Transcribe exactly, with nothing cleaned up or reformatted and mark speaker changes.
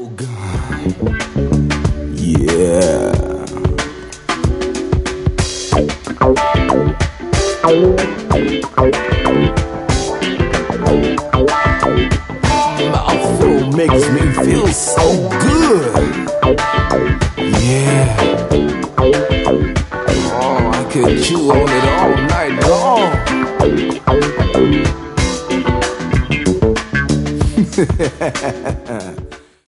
Speaker 1: Shogun. Yeah. Mouthful makes me feel so good. Yeah. Oh, I could chew on it all night long.